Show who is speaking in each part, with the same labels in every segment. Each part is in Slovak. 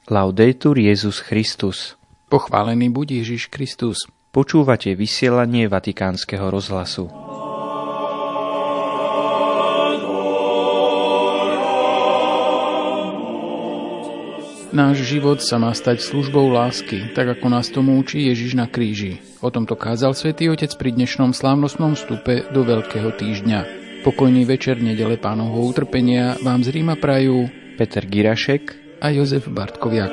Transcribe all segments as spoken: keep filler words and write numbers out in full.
Speaker 1: Laudetur Jesus Christus.
Speaker 2: Pochválený buď Ježiš Kristus.
Speaker 1: Počúvate vysielanie Vatikánskeho rozhlasu.
Speaker 2: Náš život sa má stať službou lásky, tak ako nás tomu učí Ježiš na kríži. O tomto kázal Svätý Otec pri dnešnom slávnostnom vstupe do Veľkého týždňa. Pokojný večer nedele Pánovho utrpenia vám z Ríma prajú
Speaker 1: Peter Girašek
Speaker 2: a Jozef Bartkoviak.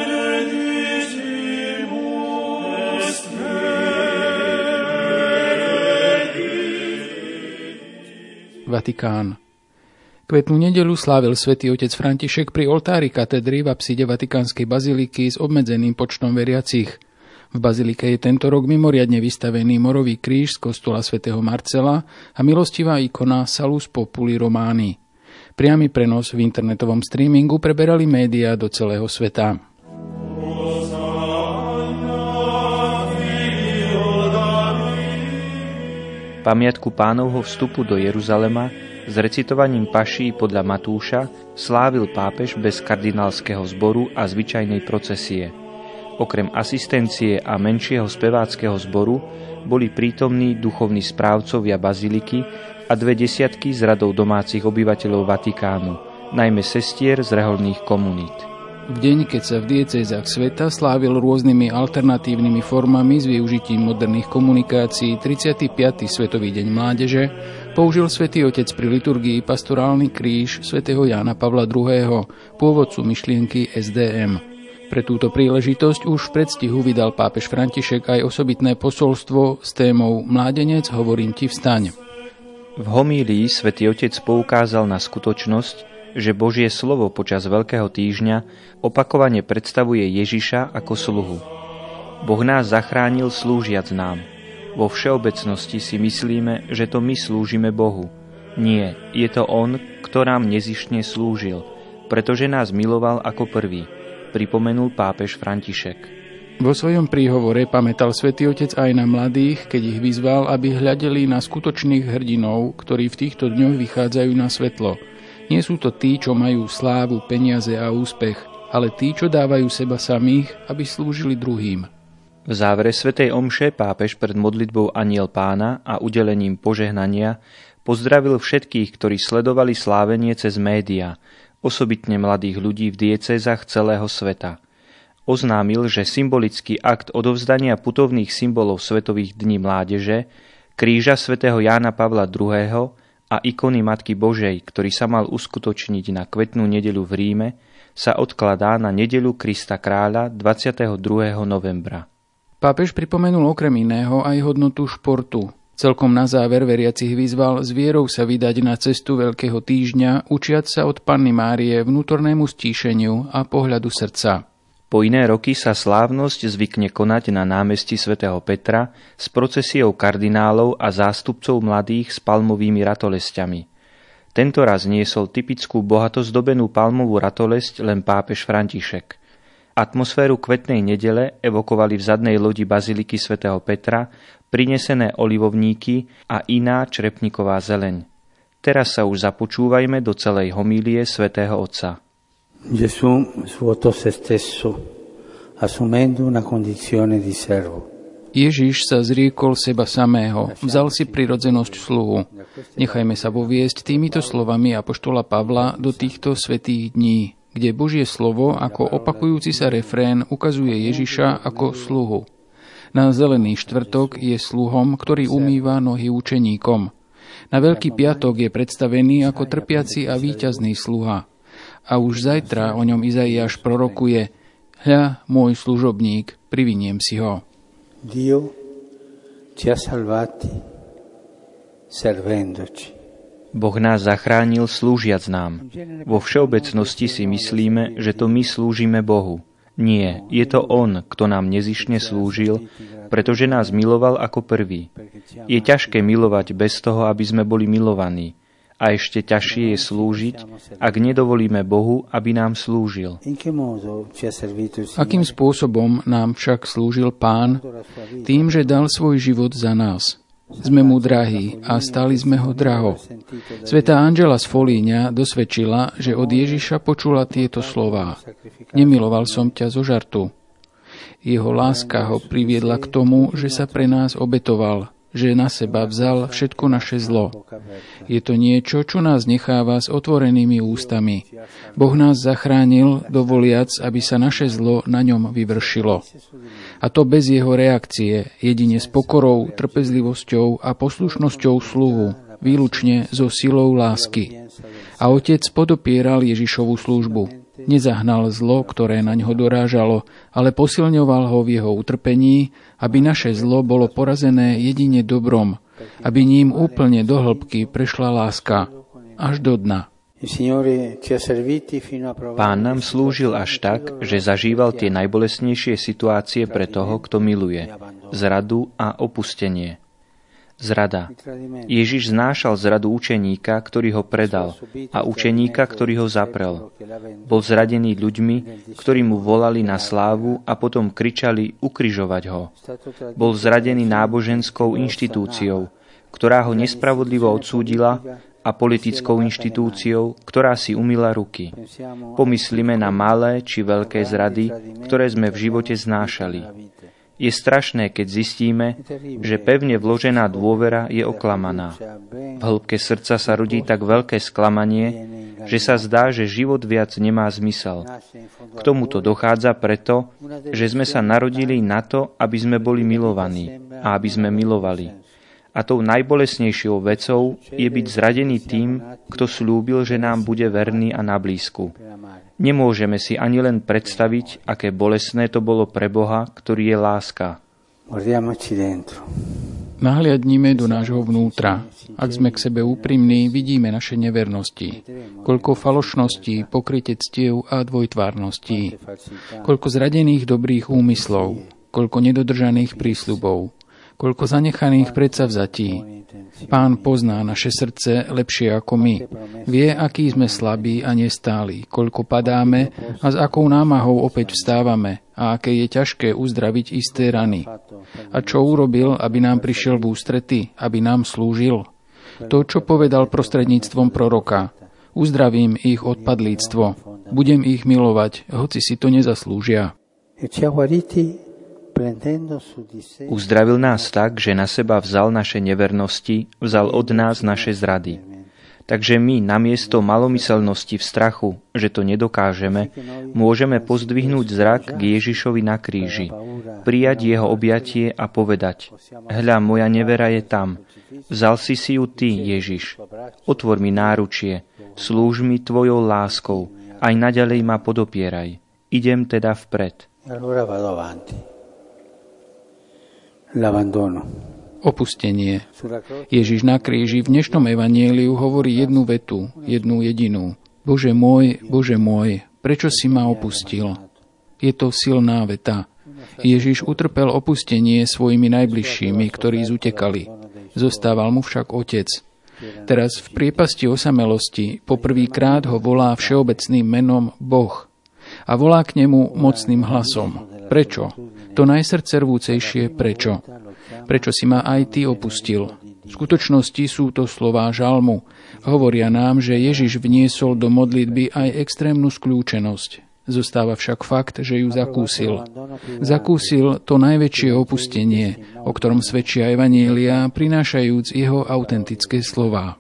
Speaker 2: Vatikán. Kvetnú nedeľu slávil Svätý Otec František pri oltári katedry v apside Vatikánskej baziliky s obmedzeným počtom veriacich. V bazilike je tento rok mimoriadne vystavený morový kríž z kostola svätého Marcela a milostivá ikona Salus Populi Romani. Priamy prenos v internetovom streamingu preberali médiá do celého sveta.
Speaker 1: Pamiatku Pánovho vstupu do Jeruzalema s recitovaním paší podľa Matúša slávil pápež bez kardinálskeho zboru a zvyčajnej procesie. Okrem asistencie a menšieho speváckeho zboru boli prítomní duchovní správcovia baziliky a dve desiatky z radov domácich obyvateľov Vatikánu, najmä sestier z reholných komunít.
Speaker 2: V deň, keď sa v diecézach sveta slávil rôznymi alternatívnymi formami s využitím moderných komunikácií tridsiaty piaty Svetový deň mládeže, použil Svätý Otec pri liturgii pastorálny kríž svätého Jána Pavla druhého., pôvodcu myšlienky es dé em. Pre túto príležitosť už v predstihu vydal pápež František aj osobitné posolstvo s témou Mládenec, hovorím ti, vstaň.
Speaker 1: V homílii Svätý Otec poukázal na skutočnosť, že Božie slovo počas Veľkého týždňa opakovane predstavuje Ježiša ako sluhu. Boh nás zachránil slúžiac nám. Vo všeobecnosti si myslíme, že to my slúžime Bohu. Nie, je to On, kto nám nezištne slúžil, pretože nás miloval ako prvý, pripomenul pápež František.
Speaker 2: Vo svojom príhovore pamätal Svätý Otec aj na mladých, keď ich vyzval, aby hľadeli na skutočných hrdinov, ktorí v týchto dňoch vychádzajú na svetlo. Nie sú to tí, čo majú slávu, peniaze a úspech, ale tí, čo dávajú seba samých, aby slúžili druhým.
Speaker 1: V závere svätej omše pápež pred modlitbou Anjel Pána a udelením požehnania pozdravil všetkých, ktorí sledovali slávenie cez médiá, osobitne mladých ľudí v diecézach celého sveta. Oznámil, že symbolický akt odovzdania putovných symbolov Svetových dní mládeže, kríža svätého Jána Pavla druhého. A ikony Matky Božej, ktorý sa mal uskutočniť na kvetnú nedeľu v Ríme, sa odkladá na nedeľu Krista kráľa dvadsiateho druhého novembra.
Speaker 2: Pápež pripomenul okrem iného aj hodnotu športu. Celkom na záver veriacich vyzval s vierou sa vydať na cestu Veľkého týždňa, učiať sa od Panny Márie vnútornému stíšeniu a pohľadu srdca.
Speaker 1: Po iné roky sa slávnosť zvykne konať na námestí svätého Petra s procesiou kardinálov a zástupcov mladých s palmovými ratolesťami. Tento raz niesol typickú bohato zdobenú palmovú ratolesť len pápež František. Atmosféru kvetnej nedele evokovali v zadnej lodi baziliky svätého Petra prinesené olivovníky a iná črepníková zeleň. Teraz sa už započúvajme do celej homílie svätého Otca.
Speaker 3: Gesù svuotò se stesso, assumendo una condizione di servo.
Speaker 2: Ježiš sa zriekol seba samého, vzal si prirodzenosť sluhu. Nechajme sa voviesť týmito slovami apoštola Pavla do týchto svätých dní, kde Božie slovo ako opakujúci sa refrén ukazuje Ježiša ako sluhu. Na Zelený štvrtok je sluhom, ktorý umýva nohy učeníkom. Na Veľký piatok je predstavený ako trpiaci a víťazný sluha. A už zajtra o ňom Izaiáš prorokuje: Hľa, môj služobník, priviniem si ho.
Speaker 3: Dio ci ha salvati servendoci.
Speaker 1: Boh nás zachránil slúžiac nám. Vo všeobecnosti si myslíme, že to my slúžime Bohu. Nie, je to On, kto nám nezištne slúžil, pretože nás miloval ako prvý. Je ťažké milovať bez toho, aby sme boli milovaní. A ešte ťažšie je slúžiť, ak nedovolíme Bohu, aby nám slúžil.
Speaker 2: Akým spôsobom nám však slúžil Pán? Tým, že dal svoj život za nás. Sme mu drahí a stáli sme ho draho. Svätá Angela z Folíňa dosvedčila, že od Ježiša počula tieto slová. Nemiloval som ťa zo žartu. Jeho láska ho priviedla k tomu, že sa pre nás obetoval, že na seba vzal všetko naše zlo. Je to niečo, čo nás necháva s otvorenými ústami. Boh nás zachránil, dovoliac, aby sa naše zlo na ňom vyvršilo. A to bez jeho reakcie, jedine s pokorou, trpezlivosťou a poslušnosťou sluhu, výlučne so silou lásky. A otec podopieral Ježišovu službu. Nezahnal zlo, ktoré na ňo dorážalo, ale posilňoval ho v jeho utrpení, aby naše zlo bolo porazené jedine dobrom, aby ním úplne do hĺbky prešla láska, až do dna.
Speaker 1: Pán nám slúžil až tak, že zažíval tie najbolestnejšie situácie pre toho, kto miluje, zradu a opustenie. Zrada. Ježiš znášal zradu učeníka, ktorý ho predal, a učeníka, ktorý ho zaprel. Bol zradený ľuďmi, ktorí mu volali na slávu a potom kričali ukrižovať ho. Bol zradený náboženskou inštitúciou, ktorá ho nespravodlivo odsúdila, a politickou inštitúciou, ktorá si umyla ruky. Pomyslíme na malé či veľké zrady, ktoré sme v živote znášali. Je strašné, keď zistíme, že pevne vložená dôvera je oklamaná. V hĺbke srdca sa rodí tak veľké sklamanie, že sa zdá, že život viac nemá zmysel. K tomuto dochádza preto, že sme sa narodili na to, aby sme boli milovaní a aby sme milovali. A tou najbolesnejšou vecou je byť zradený tým, kto slúbil, že nám bude verný a na blízku. Nemôžeme si ani len predstaviť, aké bolestné to bolo pre Boha, ktorý je láska.
Speaker 2: Nahliadnime do nášho vnútra. Ak sme k sebe úprimní, vidíme naše nevernosti. Koľko falošností, pokrytectiev a dvojtvárností. Koľko zradených dobrých úmyslov. Koľko nedodržaných prísľubov. Koľko zanechaných predsavzatí. Pán pozná naše srdce lepšie ako my. Vie, aký sme slabí a nestáli, koľko padáme a s akou námahou opäť vstávame a aké je ťažké uzdraviť isté rany. A čo urobil, aby nám prišiel v ústrety, aby nám slúžil? To, čo povedal prostredníctvom proroka. Uzdravím ich odpadlíctvo. Budem ich milovať, hoci si to nezaslúžia.
Speaker 1: Uzdravil nás tak, že na seba vzal naše nevernosti, vzal od nás naše zrady. Takže my, namiesto malomyselnosti v strachu, že to nedokážeme, môžeme pozdvihnúť zrak k Ježišovi na kríži, prijať jeho objatie a povedať: Hľa, moja nevera je tam. Vzal si si ju ty, Ježiš. Otvor mi náručie, slúž mi tvojou láskou, aj naďalej ma podopieraj. Idem teda vpred.
Speaker 2: Opustenie. Ježiš na kríži v dnešnom evanjeliu hovorí jednu vetu, jednu jedinú. Bože môj, Bože môj, prečo si ma opustil? Je to silná veta. Ježiš utrpel opustenie svojimi najbližšími, ktorí zutekali. Zostával mu však Otec. Teraz v priepasti osamelosti poprvýkrát ho volá všeobecným menom Boh. A volá k nemu mocným hlasom. Prečo? To najsrdcervúcejšie prečo? Prečo si ma aj ty opustil? V skutočnosti sú to slová žalmu. Hovoria nám, že Ježiš vniesol do modlitby aj extrémnu skľúčenosť. Zostáva však fakt, že ju zakúsil. Zakúsil to najväčšie opustenie, o ktorom svedčia evanjelia, prinášajúc jeho autentické slová.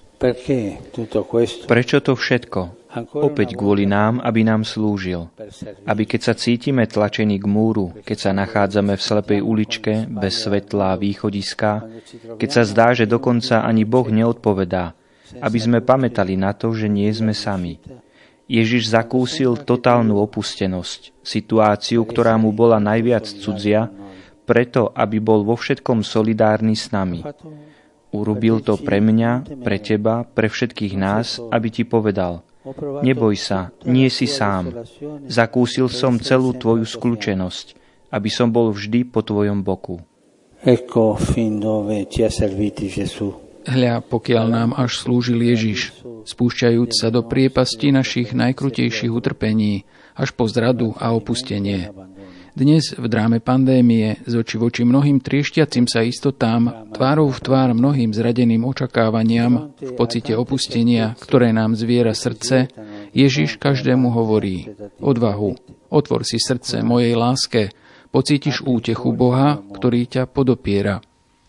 Speaker 1: Prečo to všetko? Opäť kvôli nám, aby nám slúžil. Aby keď sa cítime tlačení k múru, keď sa nachádzame v slepej uličke, bez svetla a východiska, keď sa zdá, že dokonca ani Boh neodpovedá, aby sme pamätali na to, že nie sme sami. Ježiš zakúsil totálnu opustenosť, situáciu, ktorá mu bola najviac cudzia, preto, aby bol vo všetkom solidárny s nami. Urobil to pre mňa, pre teba, pre všetkých nás, aby ti povedal: Neboj sa, nie si sám. Zakúsil som celú tvoju skľúčenosť, aby som bol vždy po tvojom boku.
Speaker 2: Hľa, pokiaľ nám až slúžil Ježiš, spúšťajúc sa do priepasti našich najkrutejších utrpení, až po zradu a opustenie. Dnes v dráme pandémie, z oči voči mnohým triešťacim sa istotám, tvárou v tvár mnohým zradeným očakávaniam, v pocite opustenia, ktoré nám zviera srdce, Ježiš každému hovorí: odvahu, otvor si srdce mojej láske, pocítiš útechu Boha, ktorý ťa podopiera.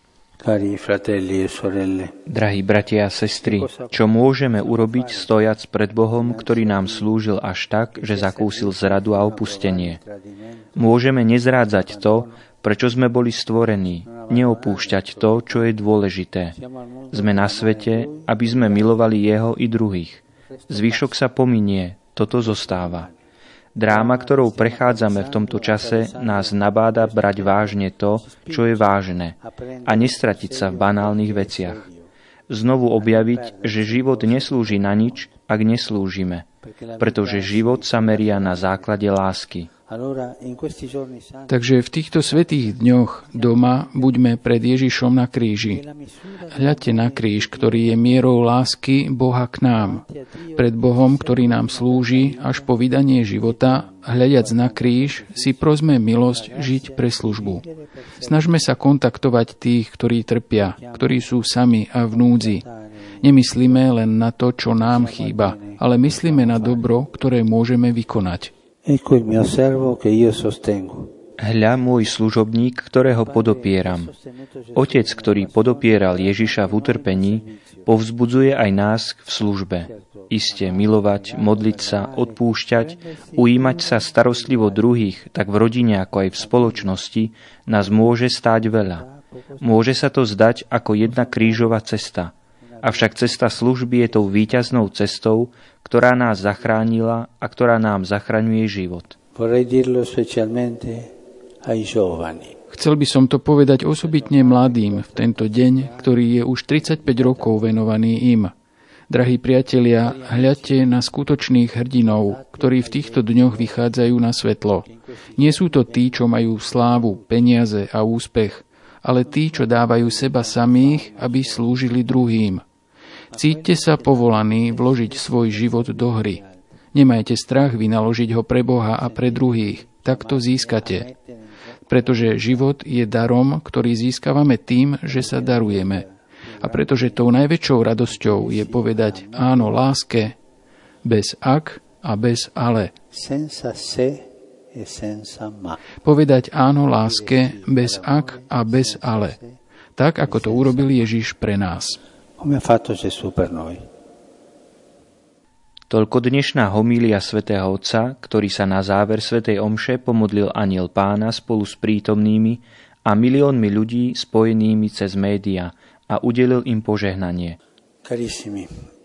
Speaker 1: Drahí bratia a sestry, čo môžeme urobiť stojac pred Bohom, ktorý nám slúžil až tak, že zakúsil zradu a opustenie? Môžeme nezrádzať to, prečo sme boli stvorení, neopúšťať to, čo je dôležité. Sme na svete, aby sme milovali Jeho i druhých. Zvyšok sa pominie, toto zostáva. Dráma, ktorou prechádzame v tomto čase, nás nabáda brať vážne to, čo je vážne, a nestratiť sa v banálnych veciach. Znovu objaviť, že život neslúži na nič, ak neslúžime, pretože život sa meria na základe lásky.
Speaker 2: Takže v týchto svätých dňoch doma buďme pred Ježišom na kríži. Hľadte na kríž, ktorý je mierou lásky Boha k nám. Pred Bohom, ktorý nám slúži až po vydanie života, hľadiac na kríž, si prosme milosť žiť pre službu. Snažme sa kontaktovať tých, ktorí trpia, ktorí sú sami a v núdzi. Nemyslíme len na to, čo nám chýba, ale myslíme na dobro, ktoré môžeme vykonať.
Speaker 1: Hľa môj služobník, ktorého podopieram. Otec, ktorý podopieral Ježiša v utrpení, povzbudzuje aj nás v službe. Iste milovať, modliť sa, odpúšťať, ujímať sa starostlivo druhých, tak v rodine ako aj v spoločnosti, nás môže stáť veľa. Môže sa to zdať ako jedna krížová cesta. Avšak cesta služby je tou víťaznou cestou, ktorá nás zachránila a ktorá nám zachraňuje život.
Speaker 2: Chcel by som to povedať osobitne mladým v tento deň, ktorý je už tridsaťpäť rokov venovaný im. Drahí priatelia, hľadte na skutočných hrdinov, ktorí v týchto dňoch vychádzajú na svetlo. Nie sú to tí, čo majú slávu, peniaze a úspech, ale tí, čo dávajú seba samých, aby slúžili druhým. Cíťte sa povolaní vložiť svoj život do hry. Nemajte strach vynaložiť ho pre Boha a pre druhých. Tak to získate. Pretože život je darom, ktorý získavame tým, že sa darujeme. A pretože tou najväčšou radosťou je povedať áno láske, bez ak a bez ale. Povedať áno láske, bez ak a bez ale. Tak, ako to urobil Ježiš pre nás.
Speaker 1: Toľko dnešná homília svätého Otca, ktorý sa na záver svätej omše pomodlil Anjel Pána spolu s prítomnými a miliónmi ľudí spojenými cez média a udelil im požehnanie. Carissimi,